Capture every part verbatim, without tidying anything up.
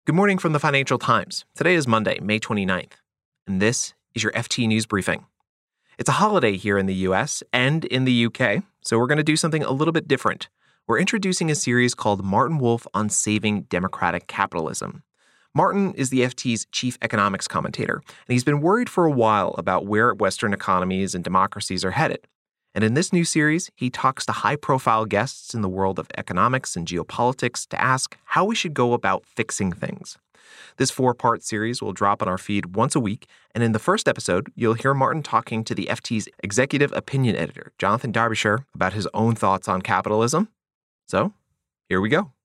Good morning from the Financial Times. Today is Monday, May twenty-ninth, and this is your F T News Briefing. It's a holiday here in the U S and in the U K, so we're going to do something a little bit different. We're introducing a series called Martin Wolf on Saving Democratic Capitalism. Martin is the F T's chief economics commentator, and he's been worried for a while about where Western economies and democracies are headed. And in this new series, he talks to high-profile guests in the world of economics and geopolitics to ask how we should go about fixing things. This four-part series will drop on our feed once a week, and in the first episode, you'll hear Martin talking to the F T's executive opinion editor, Jonathan Darbyshire, about his own thoughts on capitalism. So, here we go.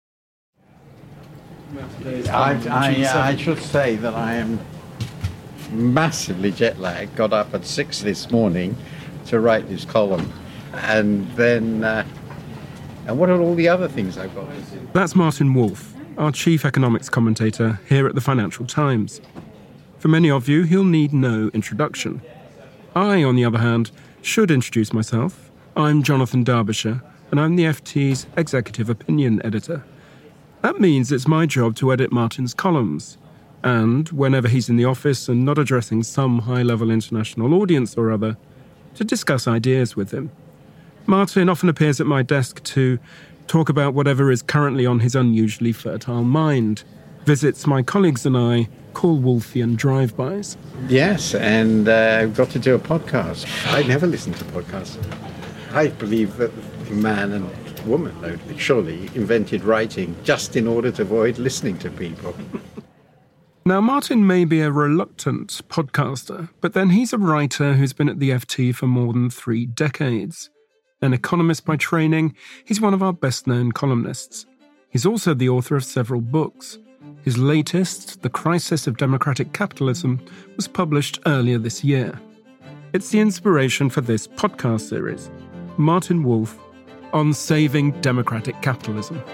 I, I, uh, I should say that I am massively jet-lagged. Got up at six this morning to write this column, and then uh, and what are all the other things I've got to do? That's Martin Wolf, our chief economics commentator here at the Financial Times. For many of you, he'll need no introduction. I, on the other hand, should introduce myself. I'm Jonathan Darbyshire, and I'm the F T's executive opinion editor. That means it's my job to edit Martin's columns, and whenever he's in the office and not addressing some high-level international audience or other, to discuss ideas with him. Martin often appears at my desk to talk about whatever is currently on his unusually fertile mind. Visits my colleagues and I call Wolfian drive-bys. Yes, and uh, I've got to do a podcast. I never listen to podcasts. I believe that man and woman, though, surely invented writing just in order to avoid listening to people. Now, Martin may be a reluctant podcaster, but then he's a writer who's been at the F T for more than three decades. An economist by training, he's one of our best-known columnists. He's also the author of several books. His latest, The Crisis of Democratic Capitalism, was published earlier this year. It's the inspiration for this podcast series, Martin Wolf on Saving Democratic Capitalism.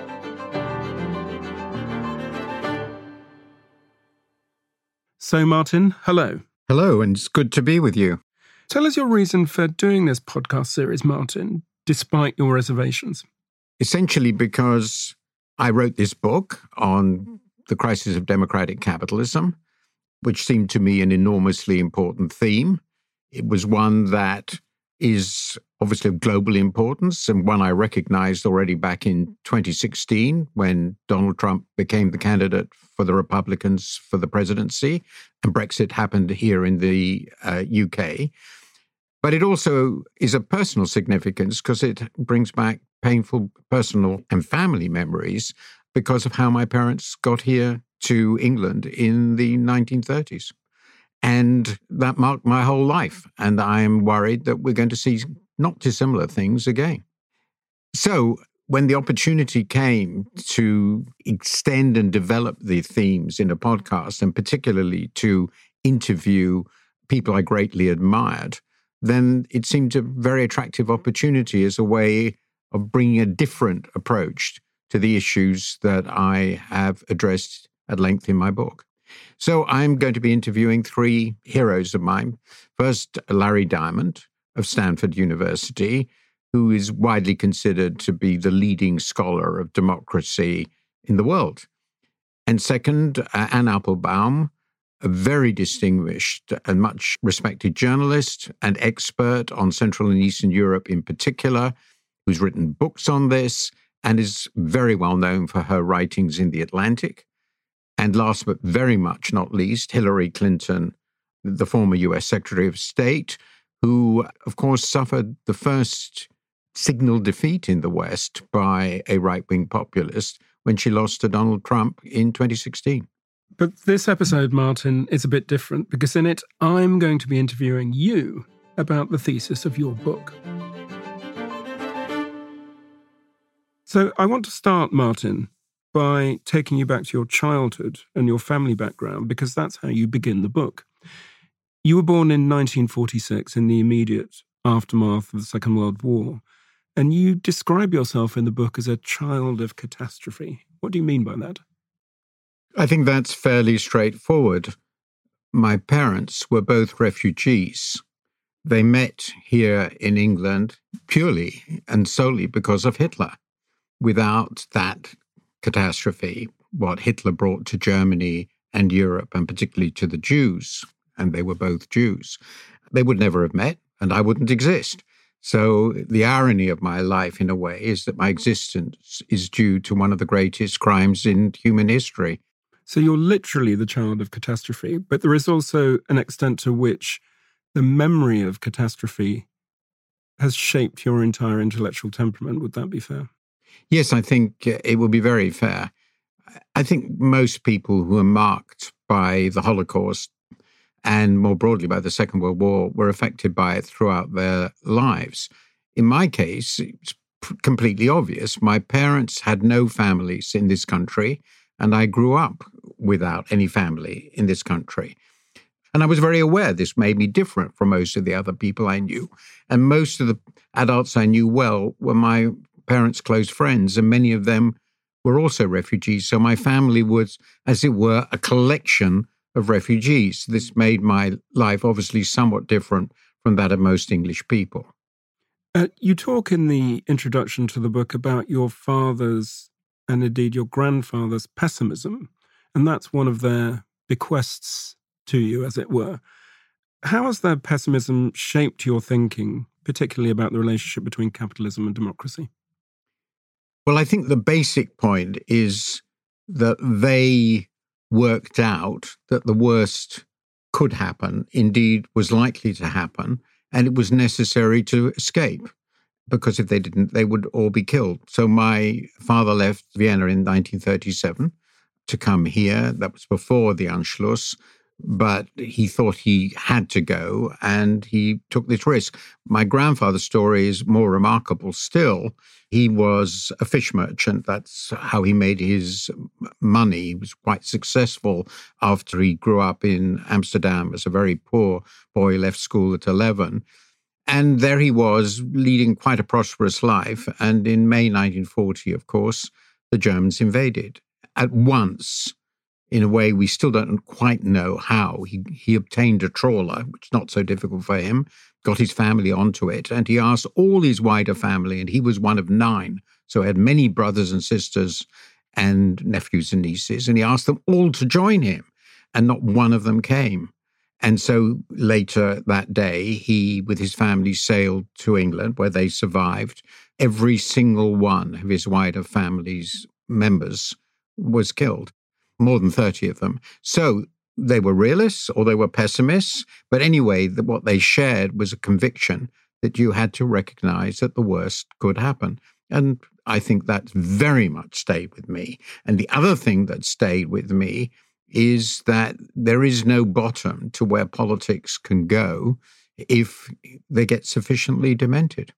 So, Martin, hello. Hello, and it's good to be with you. Tell us your reason for doing this podcast series, Martin, despite your reservations. Essentially because I wrote this book on the crisis of democratic capitalism, which seemed to me an enormously important theme. It was one that is obviously of global importance, and one I recognized already back in twenty sixteen when Donald Trump became the candidate for the Republicans for the presidency, and Brexit happened here in the uh, U K. But it also is of personal significance because it brings back painful personal and family memories because of how my parents got here to England in the nineteen thirties. And that marked my whole life. And I am worried that we're going to see not dissimilar things again. So when the opportunity came to extend and develop the themes in a podcast, and particularly to interview people I greatly admired, then it seemed a very attractive opportunity as a way of bringing a different approach to the issues that I have addressed at length in my book. So I'm going to be interviewing three heroes of mine. First, Larry Diamond of Stanford University, who is widely considered to be the leading scholar of democracy in the world. And second, uh, Anne Applebaum, a very distinguished and much respected journalist and expert on Central and Eastern Europe in particular, who's written books on this and is very well known for her writings in The Atlantic. And last but very much not least, Hillary Clinton, the former U S Secretary of State, who, of course, suffered the first signal defeat in the West by a right-wing populist when she lost to Donald Trump in twenty sixteen. But this episode, Martin, is a bit different because in it, I'm going to be interviewing you about the thesis of your book. So I want to start, Martin, by taking you back to your childhood and your family background, because that's how you begin the book. You were born in nineteen forty-six in the immediate aftermath of the Second World War, and you describe yourself in the book as a child of catastrophe. What do you mean by that? I think that's fairly straightforward. My parents were both refugees. They met here in England purely and solely because of Hitler. Without that catastrophe, what Hitler brought to Germany and Europe, and particularly to the Jews, and they were both Jews, they would never have met, and I wouldn't exist. So the irony of my life, in a way, is that my existence is due to one of the greatest crimes in human history. So you're literally the child of catastrophe, but there is also an extent to which the memory of catastrophe has shaped your entire intellectual temperament. Would that be fair? Yes, I think it would be very fair. I think most people who are marked by the Holocaust and more broadly by the Second World War were affected by it throughout their lives. In my case, it's completely obvious. My parents had no families in this country, and I grew up without any family in this country. And I was very aware this made me different from most of the other people I knew. And most of the adults I knew well were my parents' close friends, and many of them were also refugees. So my family was, as it were, a collection of refugees. This made my life obviously somewhat different from that of most English people. Uh, you talk in the introduction to the book about your father's and indeed your grandfather's pessimism, and that's one of their bequests to you, as it were. How has their pessimism shaped your thinking, particularly about the relationship between capitalism and democracy? Well, I think the basic point is that they worked out that the worst could happen, indeed was likely to happen, and it was necessary to escape, because if they didn't, they would all be killed. So my father left Vienna in nineteen thirty-seven to come here. That was before the Anschluss, but he thought he had to go, and he took this risk. My grandfather's story is more remarkable still. He was a fish merchant. That's how he made his money. He was quite successful after he grew up in Amsterdam as a very poor boy, left school at eleven. And there he was, leading quite a prosperous life. And in May nineteen forty, of course, the Germans invaded. At once, in a way we still don't quite know how, he, he obtained a trawler, which is not so difficult for him, got his family onto it, and he asked all his wider family, and he was one of nine, so he had many brothers and sisters and nephews and nieces, and he asked them all to join him, and not one of them came. And so later that day, he, with his family, sailed to England, where they survived. Every single one of his wider family's members was killed, more than thirty of them. So they were realists or they were pessimists. But anyway, the, what they shared was a conviction that you had to recognize that the worst could happen. And I think that very much stayed with me. And the other thing that stayed with me is that there is no bottom to where politics can go if they get sufficiently demented.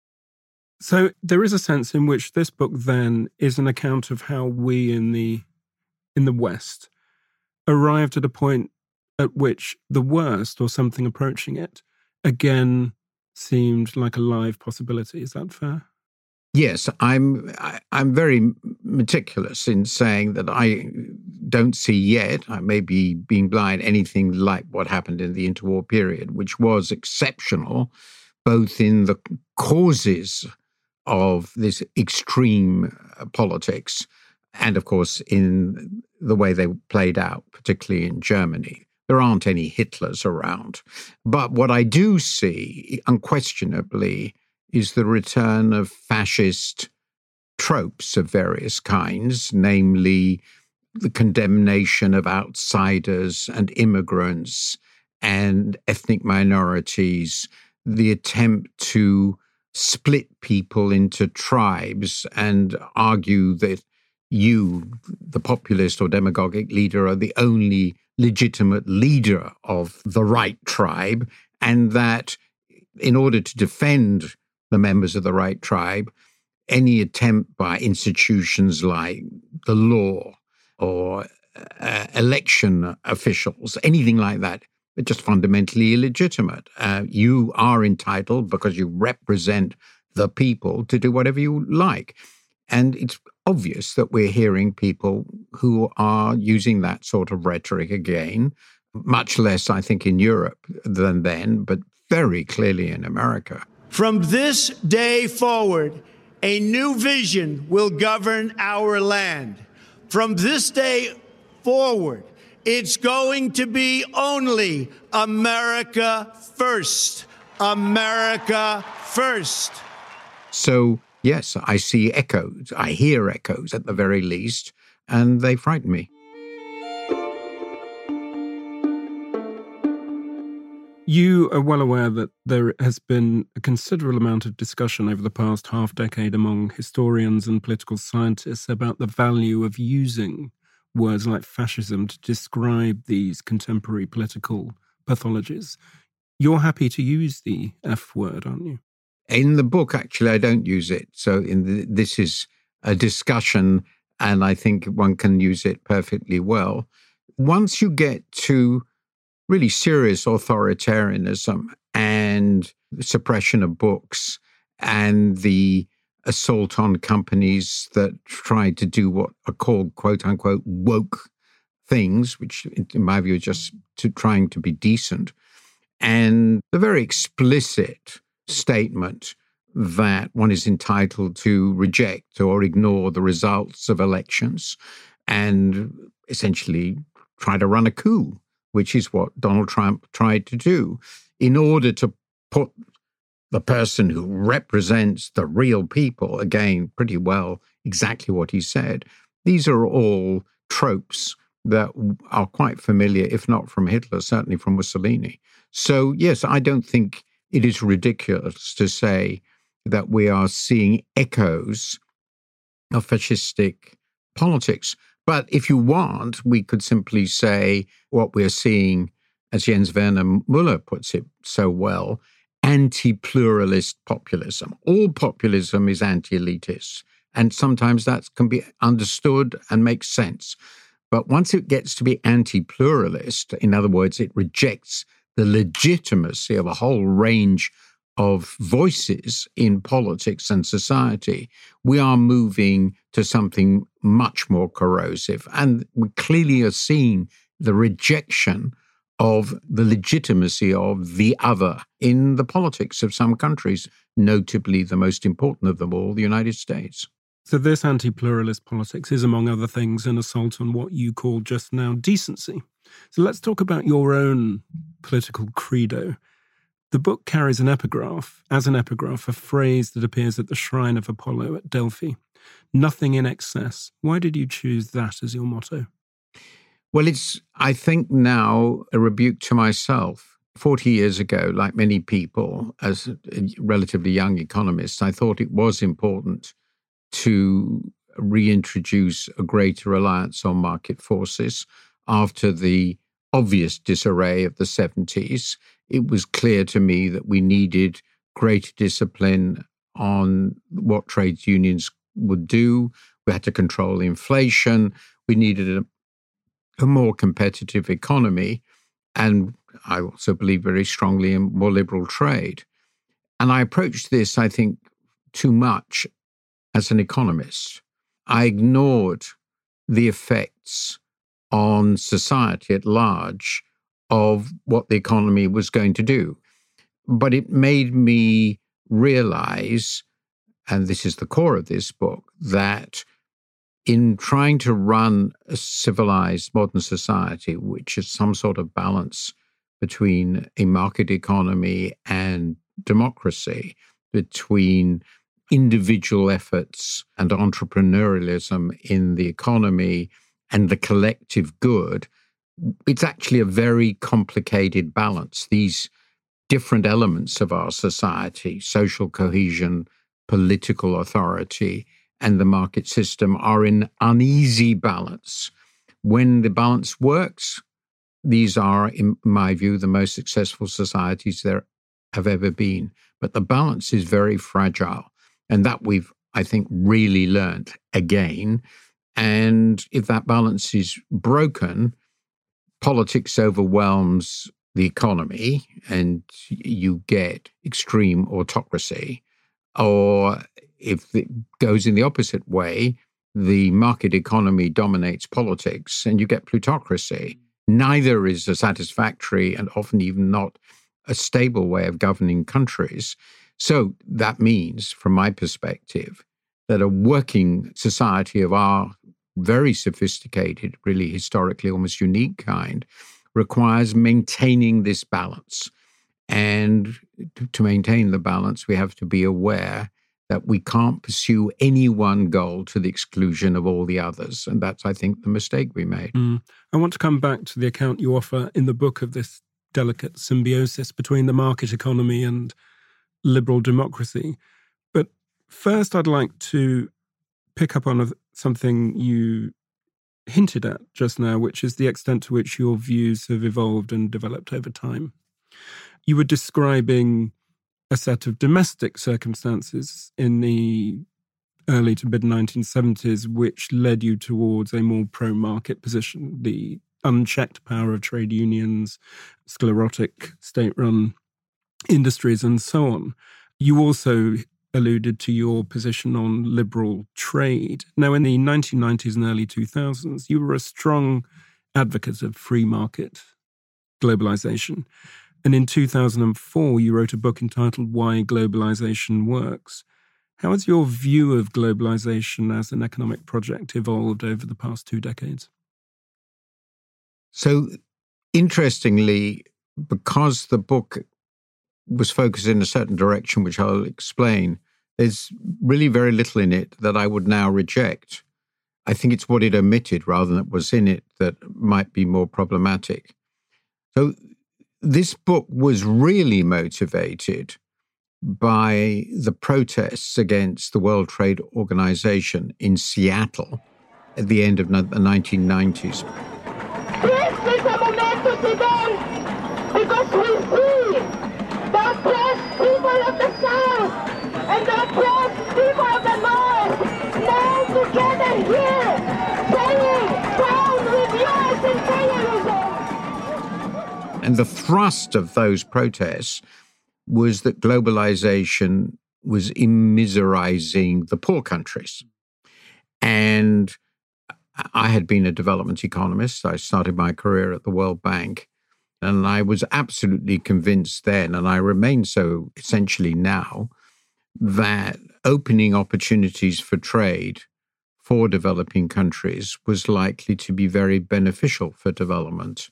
So there is a sense in which this book then is an account of how we in the in the West arrived at a point at which the worst, or something approaching it, again seemed like a live possibility. Is that fair? Yes, I'm I, I'm very meticulous in saying that I don't see yet, I may be being blind, anything like what happened in the interwar period, which was exceptional, both in the causes of this extreme uh, politics and, of course, in the way they played out, particularly in Germany. There aren't any Hitlers around. But what I do see, unquestionably, is the return of fascist tropes of various kinds, namely the condemnation of outsiders and immigrants and ethnic minorities, the attempt to split people into tribes and argue that you, the populist or demagogic leader, are the only legitimate leader of the right tribe, and that in order to defend the members of the right tribe, any attempt by institutions like the law or uh, election officials, anything like that, are just fundamentally illegitimate. Uh, you are entitled, because you represent the people, to do whatever you like. And it's obvious that we're hearing people who are using that sort of rhetoric again, much less, I think, in Europe than then, but very clearly in America. From this day forward, a new vision will govern our land. From this day forward, it's going to be only America first. America first. So, yes, I see echoes. I hear echoes at the very least, and they frighten me. You are well aware that there has been a considerable amount of discussion over the past half decade among historians and political scientists about the value of using words like fascism to describe these contemporary political pathologies. You're happy to use the F word, aren't you? In the book, actually, I don't use it. So in the, this is a discussion, and I think one can use it perfectly well. Once you get to really serious authoritarianism and suppression of books and the assault on companies that try to do what are called, quote unquote, woke things, which in my view are just to trying to be decent, and the very explicit statement that one is entitled to reject or ignore the results of elections and essentially try to run a coup, which is what Donald Trump tried to do, in order to put the person who represents the real people, again, pretty well, exactly what he said. These are all tropes that are quite familiar, if not from Hitler, certainly from Mussolini. So, yes, I don't think it is ridiculous to say that we are seeing echoes of fascistic politics. But if you want, we could simply say what we're seeing, as Jens Werner Müller puts it so well, anti-pluralist populism. All populism is anti-elitist, and sometimes that can be understood and makes sense. But once it gets to be anti-pluralist, in other words, it rejects the legitimacy of a whole range of voices in politics and society, we are moving to something much more corrosive. And we clearly are seeing the rejection of the legitimacy of the other in the politics of some countries, notably the most important of them all, the United States. So this anti-pluralist politics is, among other things, an assault on what you called just now decency. So let's talk about your own political credo. The book carries an epigraph, as an epigraph, a phrase that appears at the shrine of Apollo at Delphi. Nothing in excess. Why did you choose that as your motto? Well, it's, I think now, a rebuke to myself. Forty years ago, like many people, as a relatively young economist, I thought it was important to reintroduce a greater reliance on market forces after the obvious disarray of the seventies. It was clear to me that we needed greater discipline on what trade unions would do. We had to control inflation. We needed a, a more competitive economy. And I also believe very strongly in more liberal trade. And I approached this, I think, too much as an economist. I ignored the effects on society at large of what the economy was going to do. But it made me realize, and this is the core of this book, that in trying to run a civilized modern society, which is some sort of balance between a market economy and democracy, between individual efforts and entrepreneurialism in the economy and the collective good, it's actually a very complicated balance. These different elements of our society, social cohesion, political authority, and the market system are in uneasy balance. When the balance works, these are, in my view, the most successful societies there have ever been. But the balance is very fragile. And that we've, I think, really learned again. And if that balance is broken, politics overwhelms the economy and you get extreme autocracy. Or if it goes in the opposite way, the market economy dominates politics and you get plutocracy. Neither is a satisfactory and often even not a stable way of governing countries. So that means, from my perspective, that a working society of our very sophisticated, really historically almost unique kind, requires maintaining this balance. And to maintain the balance, we have to be aware that we can't pursue any one goal to the exclusion of all the others. And that's, I think, the mistake we made. Mm. I want to come back to the account you offer in the book of this delicate symbiosis between the market economy and liberal democracy. But first, I'd like to pick up on something you hinted at just now, which is the extent to which your views have evolved and developed over time. You were describing a set of domestic circumstances in the early to mid nineteen seventies, which led you towards a more pro-market position, the unchecked power of trade unions, sclerotic state-run industries, and so on. You also alluded to your position on liberal trade. Now, in the nineteen nineties and early two thousands, you were a strong advocate of free market globalization. And in two thousand four, you wrote a book entitled Why Globalization Works. How has your view of globalization as an economic project evolved over the past two decades? So, interestingly, because the book was focused in a certain direction, which I'll explain, there's really very little in it that I would now reject. I think it's what it omitted rather than what was in it that might be more problematic. So this book was really motivated by the protests against the World Trade Organization in Seattle at the end of the nineteen nineties. This is a moment today because we see the oppressed people of the South and the oppressed people of the North now together here saying, down with U S imperialism. And the thrust of those protests was that globalization was immiserizing the poor countries. And I had been a development economist. I started my career at the World Bank. And I was absolutely convinced then, and I remain so essentially now, that opening opportunities for trade for developing countries was likely to be very beneficial for development.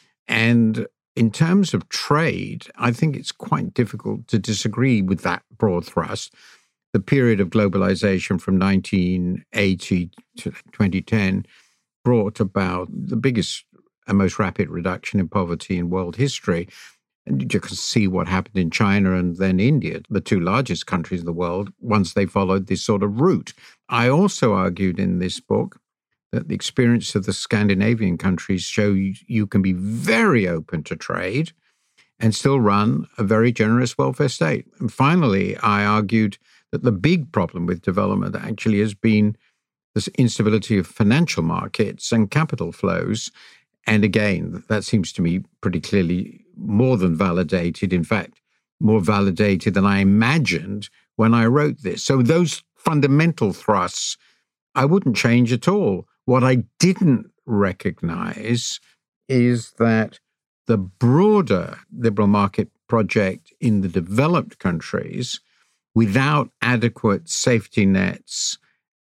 And in terms of trade, I think it's quite difficult to disagree with that broad thrust. The period of globalization from nineteen eighty to twenty ten brought about the biggest and most rapid reduction in poverty in world history. And you can see what happened in China and then India, the two largest countries in the world, once they followed this sort of route. I also argued in this book that the experience of the Scandinavian countries show you, you can be very open to trade and still run a very generous welfare state. And finally, I argued that the big problem with development actually has been this instability of financial markets and capital flows. And again, that seems to me pretty clearly more than validated, in fact, more validated than I imagined when I wrote this. So those fundamental thrusts, I wouldn't change at all. What I didn't recognize is that the broader liberal market project in the developed countries, without adequate safety nets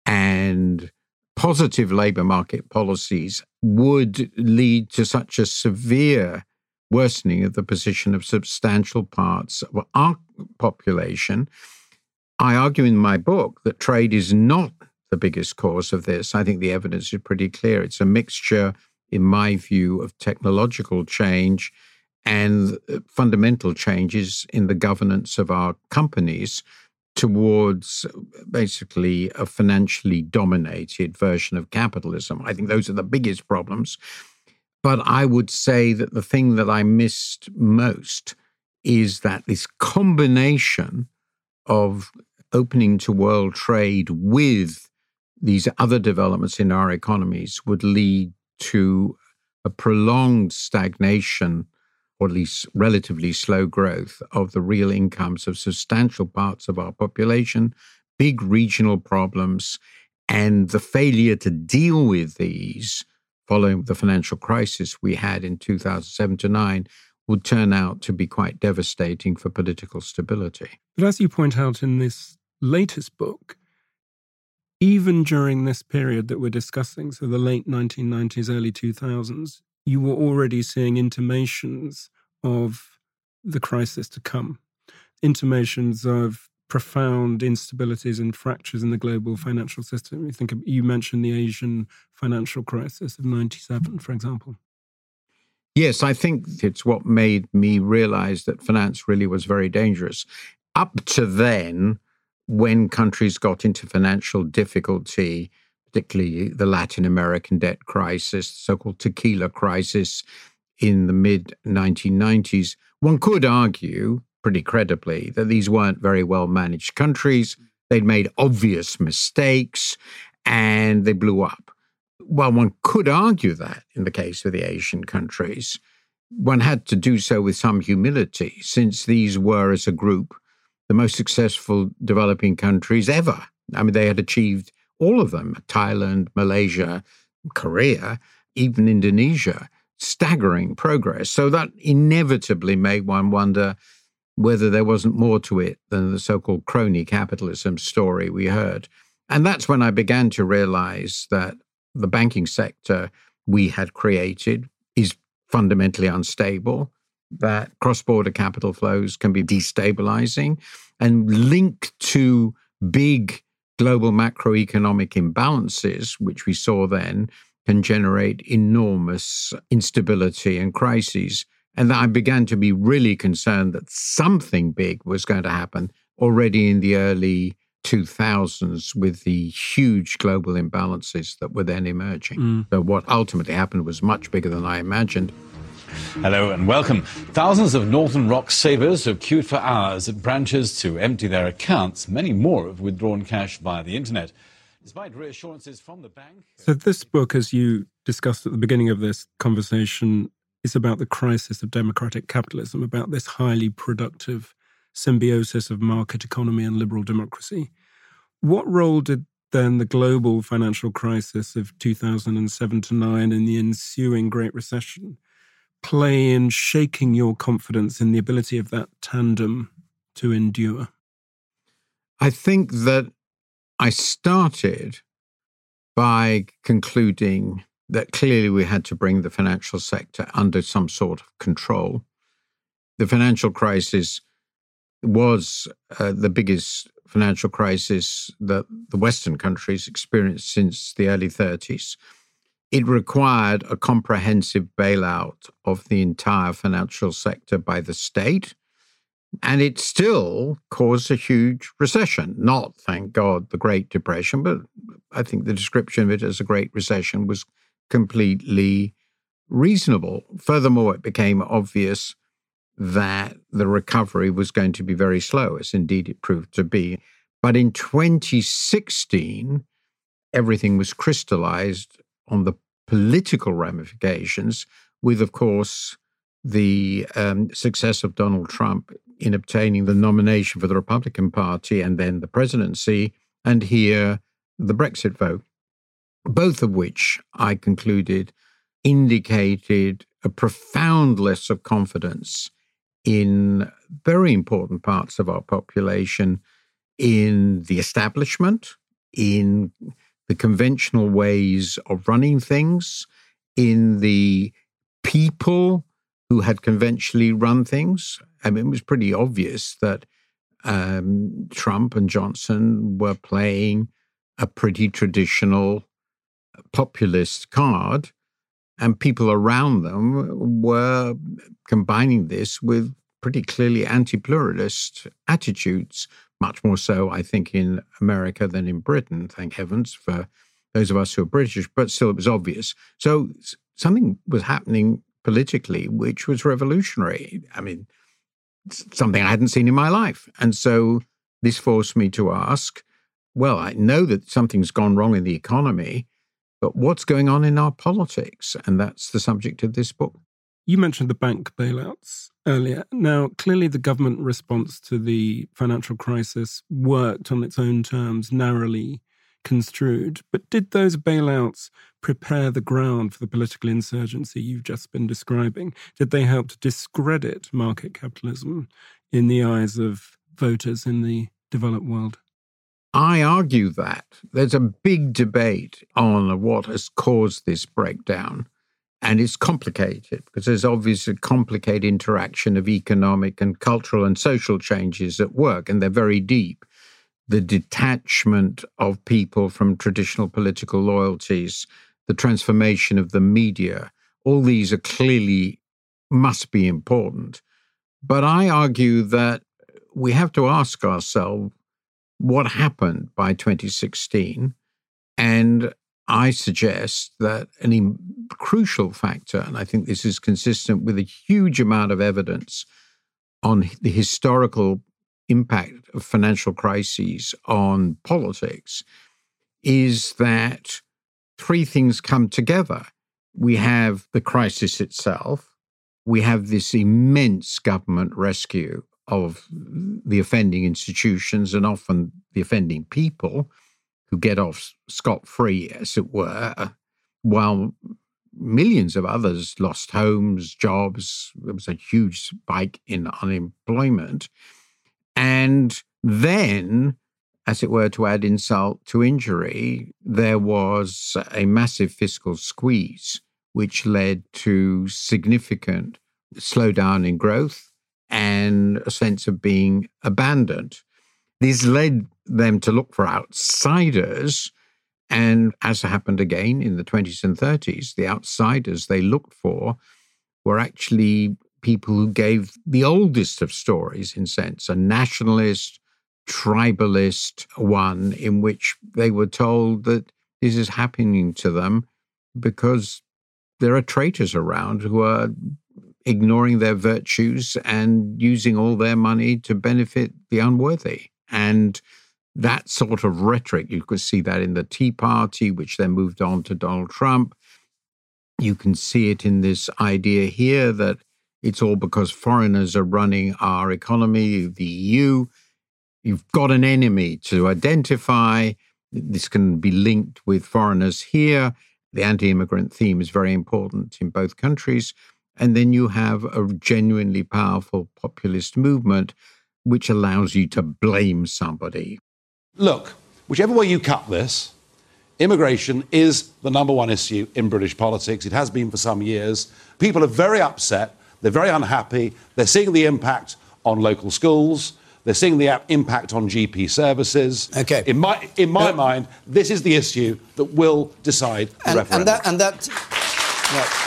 and positive labor market policies, would lead to such a severe worsening of the position of substantial parts of our population. I argue in my book that trade is not the biggest cause of this. I think the evidence is pretty clear. It's a mixture, in my view, of technological change and fundamental changes in the governance of our companies towards basically a financially dominated version of capitalism. I think those are the biggest problems. But I would say that the thing that I missed most is that this combination of opening to world trade with these other developments in our economies would lead to a prolonged stagnation, or at least relatively slow growth, of the real incomes of substantial parts of our population, big regional problems, and the failure to deal with these following the financial crisis we had in two thousand seven to nine would turn out to be quite devastating for political stability. But as you point out in this latest book, even during this period that we're discussing, so the late nineteen nineties, early two thousands, you were already seeing intimations of the crisis to come, intimations of profound instabilities and fractures in the global financial system. You think of, you mentioned the Asian financial crisis of ninety-seven, for example. Yes, I think it's what made me realize that finance really was very dangerous. Up to then, when countries got into financial difficulty, particularly the Latin American debt crisis, the so-called tequila crisis in the mid nineteen nineties, one could argue pretty credibly that these weren't very well managed countries. They'd made obvious mistakes and they blew up. Well, one could argue that in the case of the Asian countries, one had to do so with some humility, since these were, as a group, the most successful developing countries ever. I mean, they had achieved all of them, Thailand, Malaysia, Korea, even Indonesia, staggering progress. So that inevitably made one wonder whether there wasn't more to it than the so-called crony capitalism story we heard. And that's when I began to realize that the banking sector we had created is fundamentally unstable, that cross-border capital flows can be destabilizing and linked to big global macroeconomic imbalances, which we saw then, can generate enormous instability and crises. And I began to be really concerned that something big was going to happen already in the early two thousands with the huge global imbalances that were then emerging. Mm. So what ultimately happened was much bigger than I imagined. Hello and welcome. Thousands of Northern Rock savers have queued for hours at branches to empty their accounts. Many more have withdrawn cash via the internet. Despite reassurances from the bank... So this book, as you discussed at the beginning of this conversation, is about the crisis of democratic capitalism, about this highly productive symbiosis of market economy and liberal democracy. What role did then the global financial crisis of two thousand seven to nine and the ensuing Great Recession play in shaking your confidence in the ability of that tandem to endure? I think that I started by concluding that clearly we had to bring the financial sector under some sort of control. The financial crisis was uh, the biggest financial crisis that the Western countries experienced since the early thirties. It required a comprehensive bailout of the entire financial sector by the state, and it still caused a huge recession. Not, thank God, the Great Depression, but I think the description of it as a Great Recession was completely reasonable. Furthermore, it became obvious that the recovery was going to be very slow, as indeed it proved to be. But in twenty sixteen, everything was crystallized on the political ramifications, with, of course, the um, success of Donald Trump in obtaining the nomination for the Republican Party and then the presidency, and here the Brexit vote, both of which I concluded indicated a profound loss of confidence in very important parts of our population, in the establishment, in the conventional ways of running things, in the people who had conventionally run things. I mean, it was pretty obvious that um, Trump and Johnson were playing a pretty traditional populist card, and people around them were combining this with pretty clearly anti-pluralist attitudes, much more so, I think, in America than in Britain, thank heavens for those of us who are British, but still it was obvious. So something was happening politically which was revolutionary. I mean, something I hadn't seen in my life. And so this forced me to ask, well, I know that something's gone wrong in the economy, but what's going on in our politics? And that's the subject of this book. You mentioned the bank bailouts earlier. Now, clearly the government response to the financial crisis worked on its own terms, narrowly construed. But did those bailouts prepare the ground for the political insurgency you've just been describing? Did they help to discredit market capitalism in the eyes of voters in the developed world? I argue that there's a big debate on what has caused this breakdown. And it's complicated because there's obviously a complicated interaction of economic and cultural and social changes at work, and they're very deep. The detachment of people from traditional political loyalties, the transformation of the media, all these are clearly must be important. But I argue that we have to ask ourselves what happened by twenty sixteen. And I suggest that an im- crucial factor, and I think this is consistent with a huge amount of evidence on the historical impact of financial crises on politics, is that three things come together. We have the crisis itself. We have this immense government rescue of the offending institutions and often the offending people who get off scot-free, as it were, while millions of others lost homes, jobs. There was a huge spike in unemployment. And then, as it were, to add insult to injury, there was a massive fiscal squeeze, which led to significant slowdown in growth and a sense of being abandoned. This led them to look for outsiders. And as happened again in the twenties and thirties, the outsiders they looked for were actually people who gave the oldest of stories, in a sense, a nationalist, tribalist one, in which they were told that this is happening to them because there are traitors around who are ignoring their virtues and using all their money to benefit the unworthy. And that sort of rhetoric, you could see that in the Tea Party, which then moved on to Donald Trump. You can see it in this idea here that it's all because foreigners are running our economy, the E U. You've got an enemy to identify. This can be linked with foreigners here. The anti-immigrant theme is very important in both countries. And then you have a genuinely powerful populist movement which allows you to blame somebody. Look, whichever way you cut this, immigration is the number one issue in British politics. It has been for some years. People are very upset. They're very unhappy. They're seeing the impact on local schools. They're seeing the impact on G P services. Okay. In my in my uh, mind, this is the issue that will decide the and, referendum. And that... And that no.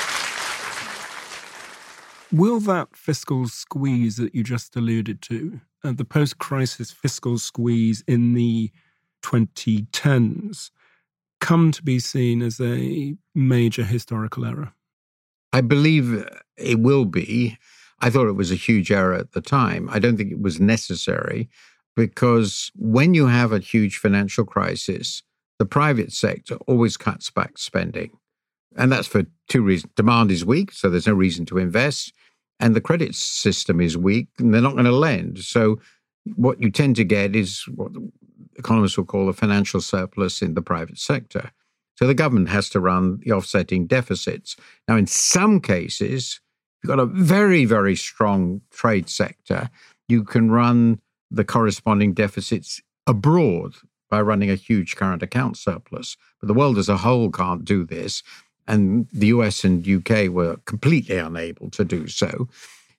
Will that fiscal squeeze that you just alluded to, uh, the post-crisis fiscal squeeze in the twenty tens, come to be seen as a major historical error? I believe it will be. I thought it was a huge error at the time. I don't think it was necessary because when you have a huge financial crisis, the private sector always cuts back spending. And that's for two reasons. Demand is weak, so there's no reason to invest. And the credit system is weak, and they're not going to lend. So what you tend to get is what economists will call a financial surplus in the private sector. So the government has to run the offsetting deficits. Now, in some cases, you've got a very, very strong trade sector. You can run the corresponding deficits abroad by running a huge current account surplus. But the world as a whole can't do this. And the U S and U K were completely unable to do so.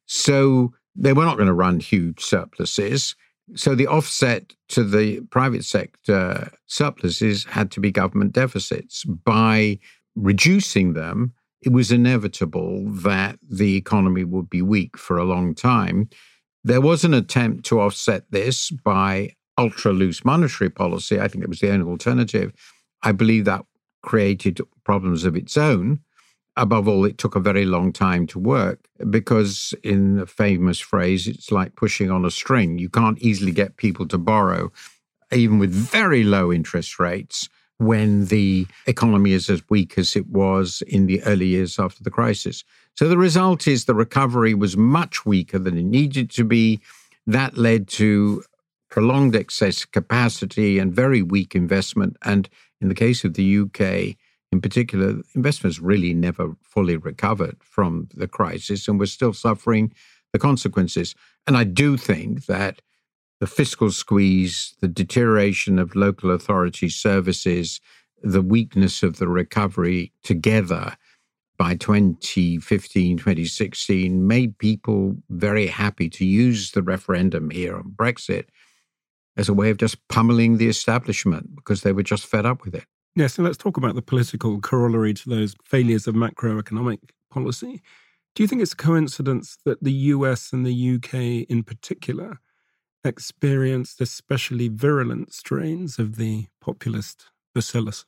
So they were not going to run huge surpluses. So the offset to the private sector surpluses had to be government deficits. By reducing them, it was inevitable that the economy would be weak for a long time. There was an attempt to offset this by ultra-loose monetary policy. I think it was the only alternative. I believe that created problems of its own. Above all, it took a very long time to work because, in a famous phrase, it's like pushing on a string. You can't easily get people to borrow, even with very low interest rates, when the economy is as weak as it was in the early years after the crisis. So the result is the recovery was much weaker than it needed to be. That led to prolonged excess capacity and very weak investment. And in the case of the U K, in particular, investments really never fully recovered from the crisis and we're still suffering the consequences. And I do think that the fiscal squeeze, the deterioration of local authority services, the weakness of the recovery together by twenty fifteen, twenty sixteen made people very happy to use the referendum here on Brexit as a way of just pummeling the establishment because they were just fed up with it. Yeah, so let's talk about the political corollary to those failures of macroeconomic policy. Do you think it's a coincidence that the U S and the U K in particular experienced especially virulent strains of the populist bacillus?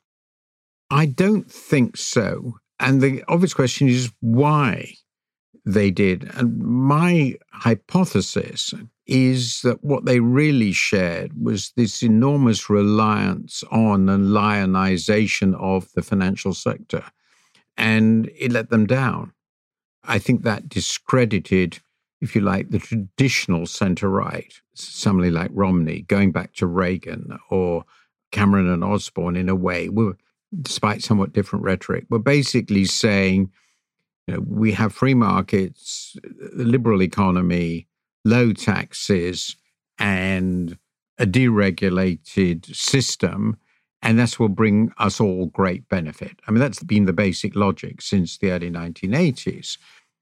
I don't think so. And the obvious question is why they did. And my hypothesis is that what they really shared was this enormous reliance on and lionization of the financial sector. And it let them down. I think that discredited, if you like, the traditional center-right, somebody like Romney, going back to Reagan, or Cameron and Osborne in a way, were, despite somewhat different rhetoric, were basically saying, you know, we have free markets, a liberal economy, low taxes, and a deregulated system, and this will bring us all great benefit. I mean, that's been the basic logic since the early nineteen eighties.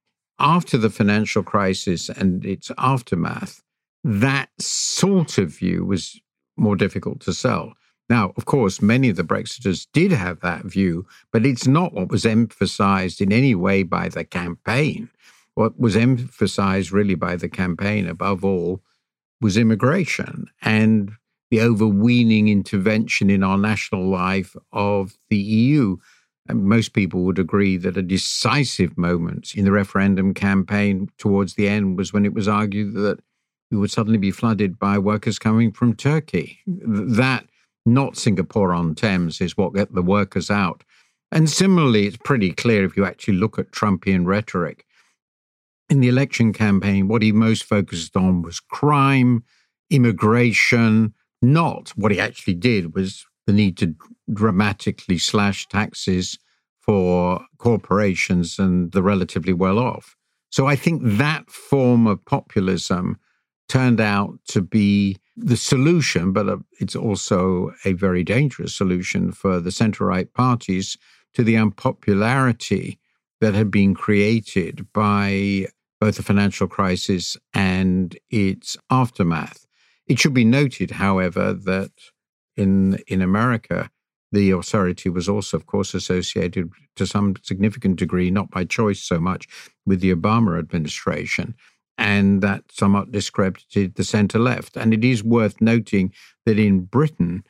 After the financial crisis and its aftermath, that sort of view was more difficult to sell. Now, of course, many of the Brexiters did have that view, but it's not what was emphasized in any way by the campaign. What was emphasized really by the campaign, above all, was immigration and the overweening intervention in our national life of the E U. And most people would agree that a decisive moment in the referendum campaign towards the end was when it was argued that we would suddenly be flooded by workers coming from Turkey. That, not Singapore-on-Thames, is what got the workers out. And similarly, it's pretty clear if you actually look at Trumpian rhetoric. In the election campaign, what he most focused on was crime, immigration. Not what he actually did was the need to dramatically slash taxes for corporations and the relatively well-off. So I think that form of populism turned out to be the solution, but it's also a very dangerous solution for the centre-right parties to the unpopularity that had been created by both the financial crisis and its aftermath. It should be noted, however, that in in America, the austerity was also, of course, associated to some significant degree, not by choice so much, with the Obama administration, and that somewhat discredited the centre-left. And it is worth noting that in Britain,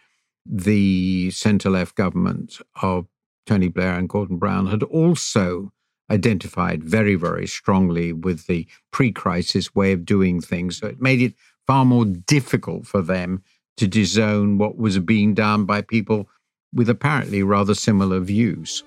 the centre-left government of Tony Blair and Gordon Brown had also identified very, very strongly with the pre-crisis way of doing things. So it made it far more difficult for them to disown what was being done by people with apparently rather similar views.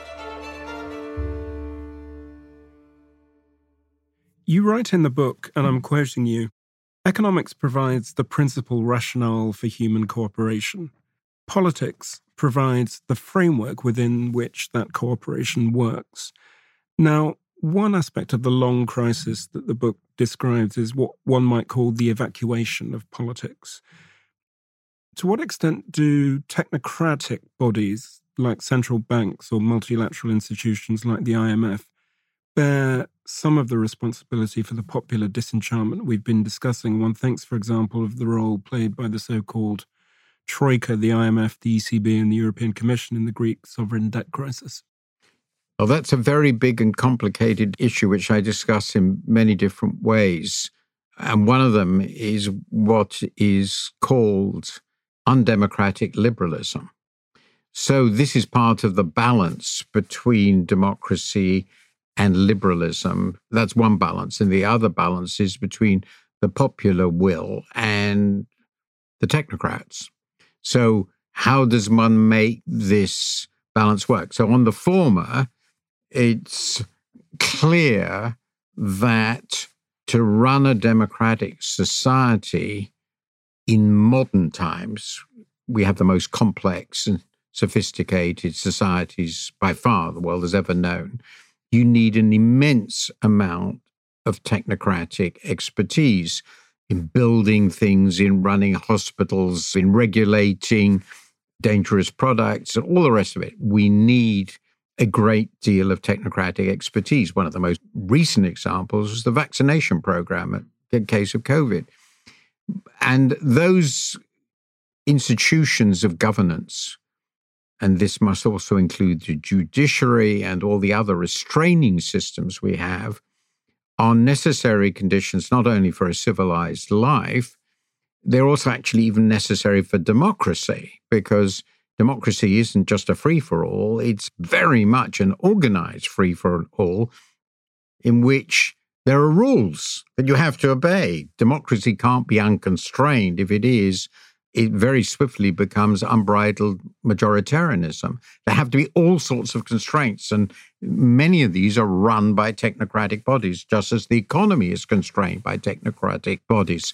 You write in the book, and I'm quoting you, economics provides the principal rationale for human cooperation. Politics provides the framework within which that cooperation works. Now, one aspect of the long crisis that the book describes is what one might call the evacuation of politics. To what extent do technocratic bodies like central banks or multilateral institutions like the I M F bear some of the responsibility for the popular disenchantment we've been discussing? One thinks, for example, of the role played by the so-called Troika, the I M F, the E C B, and the European Commission in the Greek sovereign debt crisis. Well, that's a very big and complicated issue, which I discuss in many different ways. And one of them is what is called undemocratic liberalism. So this is part of the balance between democracy and liberalism. That's one balance. And the other balance is between the popular will and the technocrats. So how does one make this balance work? So on the former, it's clear that to run a democratic society in modern times, we have the most complex and sophisticated societies by far the world has ever known. You need an immense amount of technocratic expertise. in building things, in running hospitals, in regulating dangerous products, and all the rest of it. We need a great deal of technocratic expertise. One of the most recent examples was the vaccination program in the case of COVID. And those institutions of governance, and this must also include the judiciary and all the other restraining systems we have, are necessary conditions not only for a civilized life, they're also actually even necessary for democracy, because democracy isn't just a free-for-all, it's very much an organized free-for-all in which there are rules that you have to obey. Democracy can't be unconstrained. If it is, it very swiftly becomes unbridled majoritarianism. There have to be all sorts of constraints, and many of these are run by technocratic bodies, just as the economy is constrained by technocratic bodies.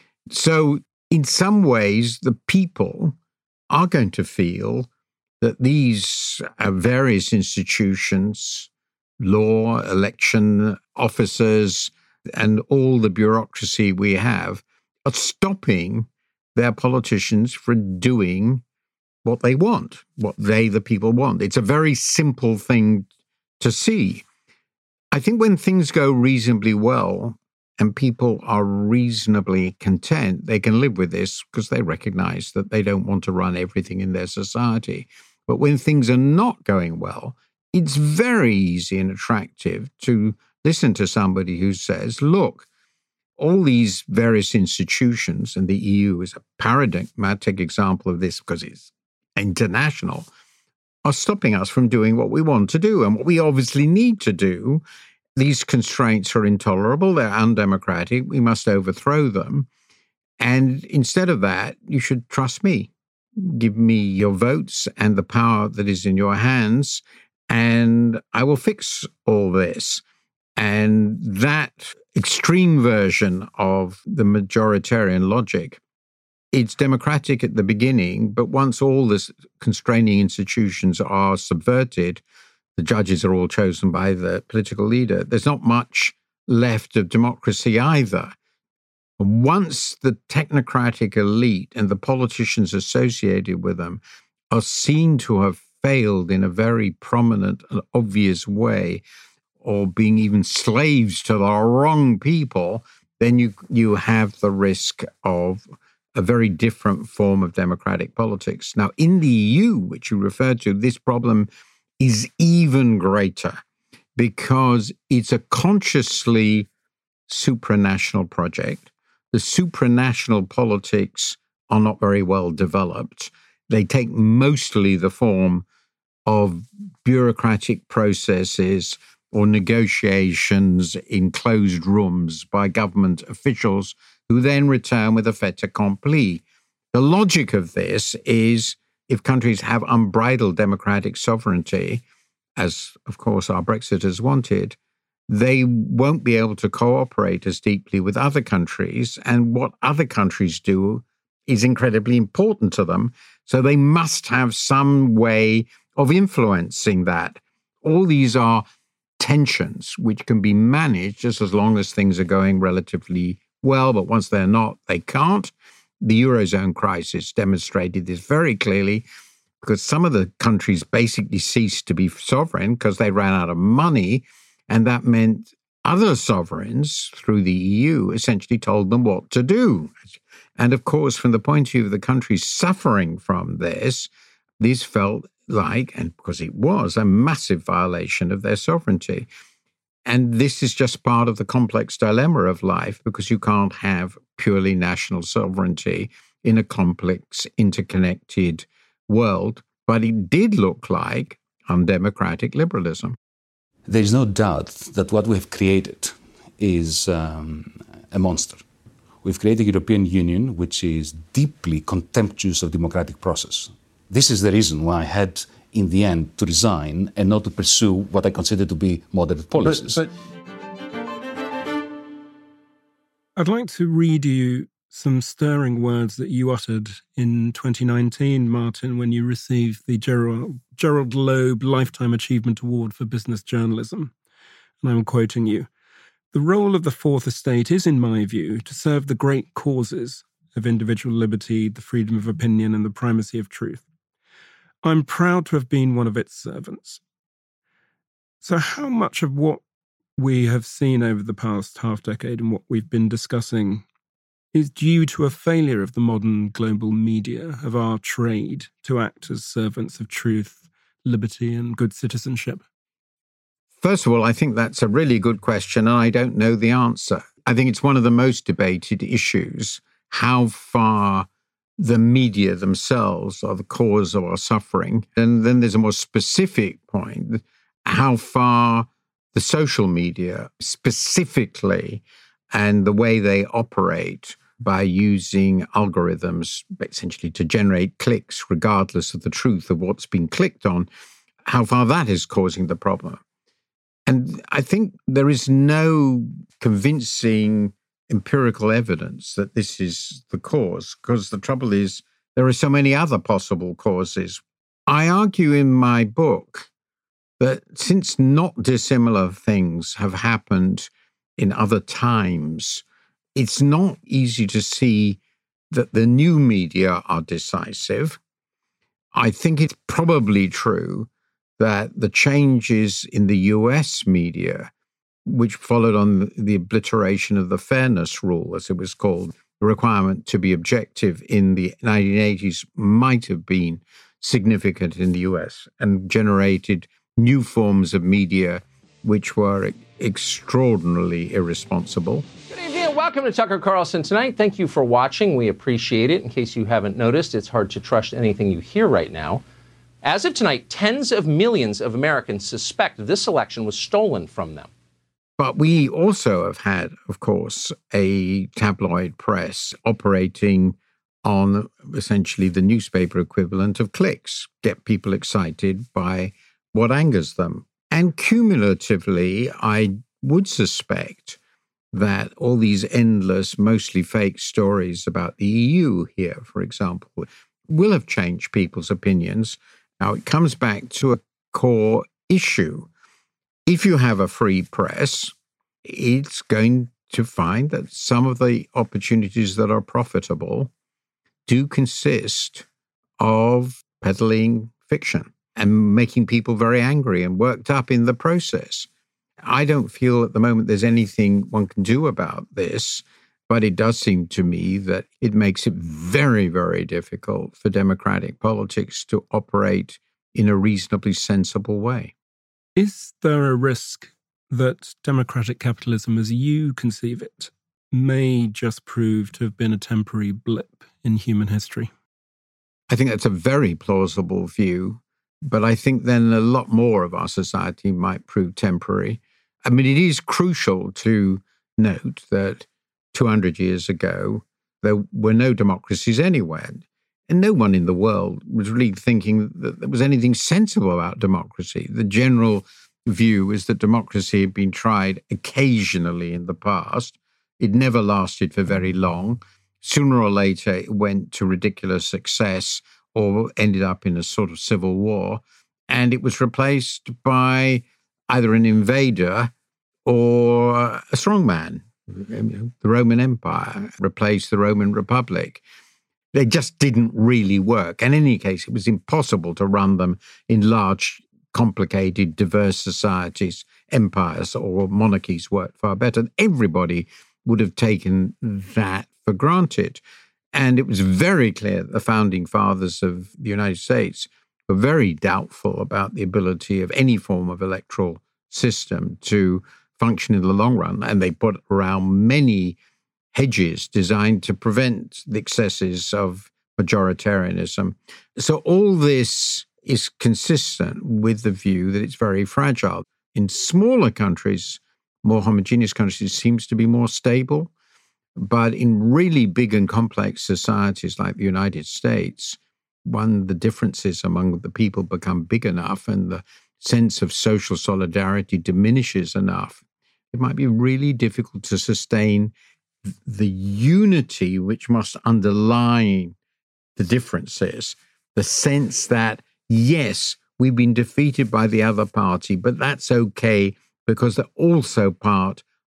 So in some ways, the people are going to feel that these uh, various institutions, law, election officers, and all the bureaucracy we have are stopping their politicians from doing what they want, what they, the people, want. It's a very simple thing to see. I think when things go reasonably well and people are reasonably content, they can live with this because they recognize that they don't want to run everything in their society. But when things are not going well, it's very easy and attractive to listen to somebody who says, look, all these various institutions, and the E U is a paradigmatic example of this because it's international, are stopping us from doing what we want to do and what we obviously need to do. These constraints are intolerable. They're undemocratic. We must overthrow them. And instead of that, you should trust me. Give me your votes and the power that is in your hands, and I will fix all this. And that extreme version of the majoritarian logic, it's democratic at the beginning, but once all the constraining institutions are subverted, the judges are all chosen by the political leader, there's not much left of democracy either. Once the technocratic elite and the politicians associated with them are seen to have failed in a very prominent and obvious way, or being even slaves to the wrong people, then you you have the risk of a very different form of democratic politics. Now, in the E U, which you referred to, this problem is even greater because it's a consciously supranational project. The supranational politics are not very well developed. They take mostly the form of bureaucratic processes or negotiations in closed rooms by government officials who then return with a fait accompli. The logic of this is if countries have unbridled democratic sovereignty, as of course our Brexiters wanted, they won't be able to cooperate as deeply with other countries, and what other countries do is incredibly important to them, so they must have some way of influencing that. All these are tensions which can be managed just as long as things are going relatively well, but once they're not, they can't. The Eurozone crisis demonstrated this very clearly because some of the countries basically ceased to be sovereign because they ran out of money, and that meant other sovereigns through the E U essentially told them what to do. And of course, from the point of view of the countries suffering from this, this felt like, and because it was, a massive violation of their sovereignty. And this is just part of the complex dilemma of life, because you can't have purely national sovereignty in a complex, interconnected world. But it did look like undemocratic liberalism. There is no doubt that what we have created is um, a monster. We've created a European Union which is deeply contemptuous of democratic process. This is the reason why I had, in the end, to resign and not to pursue what I consider to be moderate policies. But, but I'd like to read you some stirring words that you uttered in twenty nineteen, Martin, when you received the Gerald, Gerald Loeb Lifetime Achievement Award for Business Journalism. And I'm quoting you. The role of the Fourth Estate is, in my view, to serve the great causes of individual liberty, the freedom of opinion, and the primacy of truth. I'm proud to have been one of its servants. So how much of what we have seen over the past half-decade and what we've been discussing is due to a failure of the modern global media, of our trade, to act as servants of truth, liberty, and good citizenship? First of all, I think that's a really good question, and I don't know the answer. I think it's one of the most debated issues, how far the media themselves are the cause of our suffering. And then there's a more specific point, how far the social media specifically and the way they operate by using algorithms essentially to generate clicks regardless of the truth of what's been clicked on, how far that is causing the problem. And I think there is no convincing empirical evidence that this is the cause, because the trouble is there are so many other possible causes. I argue in my book that since not dissimilar things have happened in other times, it's not easy to see that the new media are decisive. I think it's probably true that the changes in the U S media, which followed on the obliteration of the fairness rule, as it was called, the requirement to be objective in the nineteen eighties, might have been significant in the U S and generated new forms of media which were extraordinarily irresponsible. Good evening and welcome to Tucker Carlson Tonight. Thank you for watching. We appreciate it. In case you haven't noticed, it's hard to trust anything you hear right now. As of tonight, tens of millions of Americans suspect this election was stolen from them. But we also have had, of course, a tabloid press operating on essentially the newspaper equivalent of clicks, get people excited by what angers them. And cumulatively, I would suspect that all these endless, mostly fake stories about the E U here, for example, will have changed people's opinions. Now, it comes back to a core issue. If you have a free press, it's going to find that some of the opportunities that are profitable do consist of peddling fiction and making people very angry and worked up in the process. I don't feel at the moment there's anything one can do about this, but it does seem to me that it makes it very, very difficult for democratic politics to operate in a reasonably sensible way. Is there a risk that democratic capitalism, as you conceive it, may just prove to have been a temporary blip in human history? I think that's a very plausible view, but I think then a lot more of our society might prove temporary. I mean, it is crucial to note that two hundred years ago, there were no democracies anywhere. And no one in the world was really thinking that there was anything sensible about democracy. The general view is that democracy had been tried occasionally in the past. It never lasted for very long. Sooner or later, it went to ridiculous success or ended up in a sort of civil war. And it was replaced by either an invader or a strongman. The Roman Empire replaced the Roman Republic. They just didn't really work. And in any case, it was impossible to run them in large, complicated, diverse societies. Empires or monarchies worked far better. Everybody would have taken that for granted. And it was very clear that the founding fathers of the United States were very doubtful about the ability of any form of electoral system to function in the long run. And they put around many hedges designed to prevent the excesses of majoritarianism. So all this is consistent with the view that it's very fragile. In smaller countries, more homogeneous countries, it seems to be more stable. But in really big and complex societies like the United States, one, the differences among the people become big enough and the sense of social solidarity diminishes enough, it might be really difficult to sustain the unity which must underlie the differences, the sense that, yes, we've been defeated by the other party, but that's okay because they're also part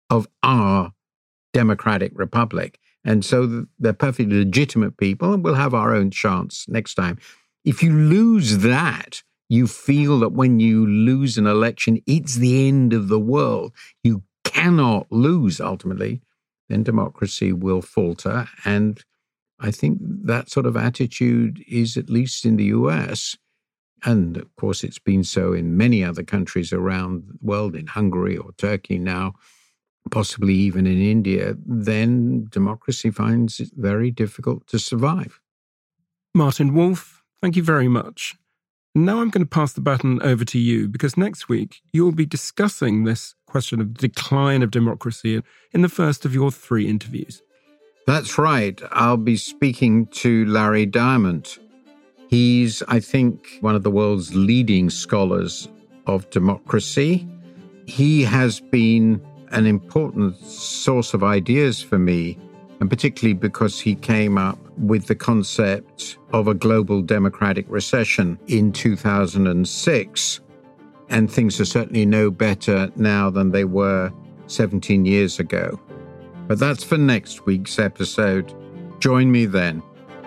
of our democratic republic. And so they're perfectly legitimate people, and we'll have our own chance next time. If you lose that, you feel that when you lose an election, it's the end of the world. You cannot lose, ultimately. Then democracy will falter. And I think that sort of attitude is, at least in the U S, and of course it's been so in many other countries around the world, in Hungary or Turkey now, possibly even in India, then democracy finds it very difficult to survive. Martin Wolf, thank you very much. Now I'm going to pass the baton over to you, because next week you'll be discussing this question of the decline of democracy in the first of your three interviews. That's right. I'll be speaking to Larry Diamond. He's, I think, one of the world's leading scholars of democracy. He has been an important source of ideas for me, and particularly because he came up with the concept of a global democratic recession in two thousand six. And things are certainly no better now than they were seventeen years ago. But that's for next week's episode. Join me then.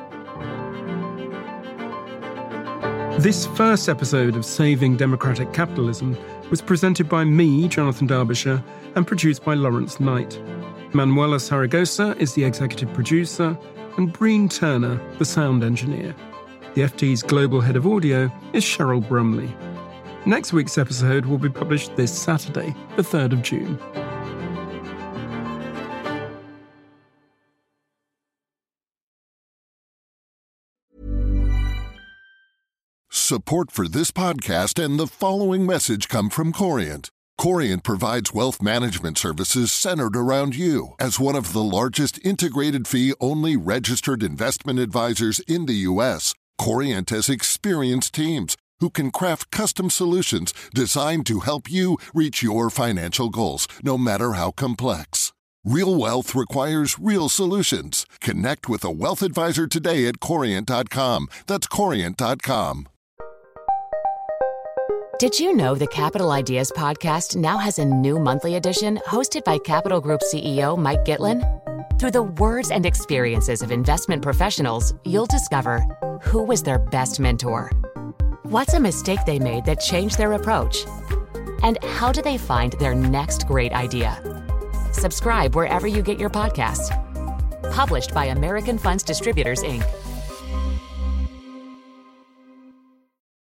This first episode of Saving Democratic Capitalism was presented by me, Jonathan Derbyshire, and produced by Lawrence Knight. Manuela Saragosa is the executive producer, and Breen Turner, the sound engineer. The F T's global head of audio is Cheryl Brumley. Next week's episode will be published this Saturday, the third of June. Support for this podcast and the following message come from Corient. Corient provides wealth management services centered around you. As one of the largest integrated fee-only registered investment advisors in the U S, Corient has experienced teams who can craft custom solutions designed to help you reach your financial goals, no matter how complex. Real wealth requires real solutions. Connect with a wealth advisor today at corient dot com. That's corient dot com. Did you know the Capital Ideas podcast now has a new monthly edition hosted by Capital Group C E O Mike Gitlin? Through the words and experiences of investment professionals, you'll discover who was their best mentor, what's a mistake they made that changed their approach, and how do they find their next great idea. Subscribe wherever you get your podcasts. Published by American Funds Distributors, Incorporated.